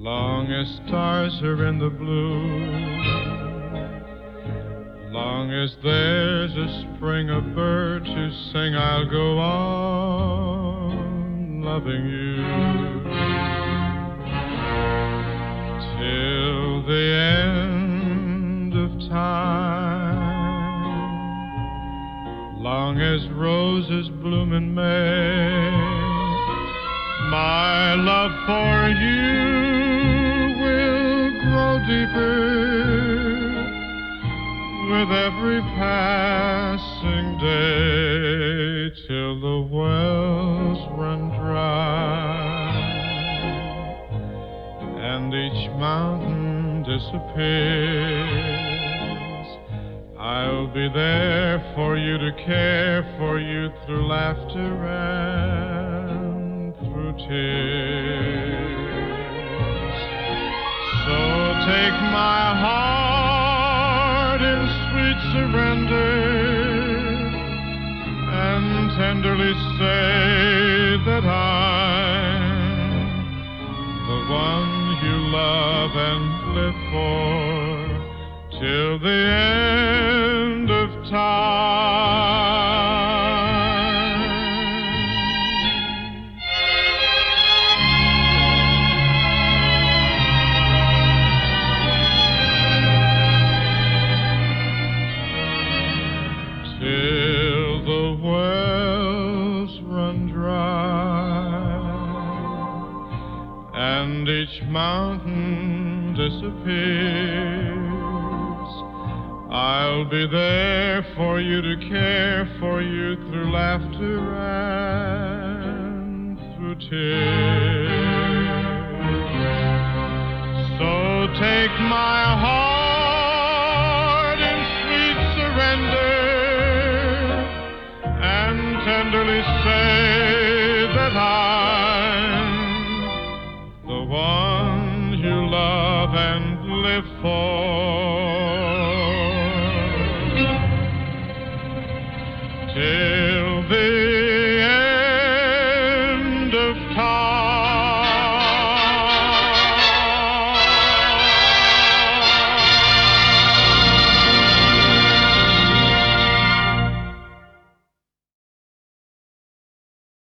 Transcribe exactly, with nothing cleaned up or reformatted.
Long as stars are in the blue, long as there's a spring, a bird to sing, I'll go on loving you till the end of time. Long as roses bloom in May, my love for you will grow deeper with every passing day, till the wells run dry and each mountain disappears. I'll be there for you, to care for you through laughter and through tears. So take my heart in sweet surrender and tenderly say that I'm the one you love and live for till the end of time. Till the wells run dry and each mountain disappears, I'll be there for you, to care for you through laughter and through tears. So take my heart in sweet surrender and tenderly say that I'm the one you love and live for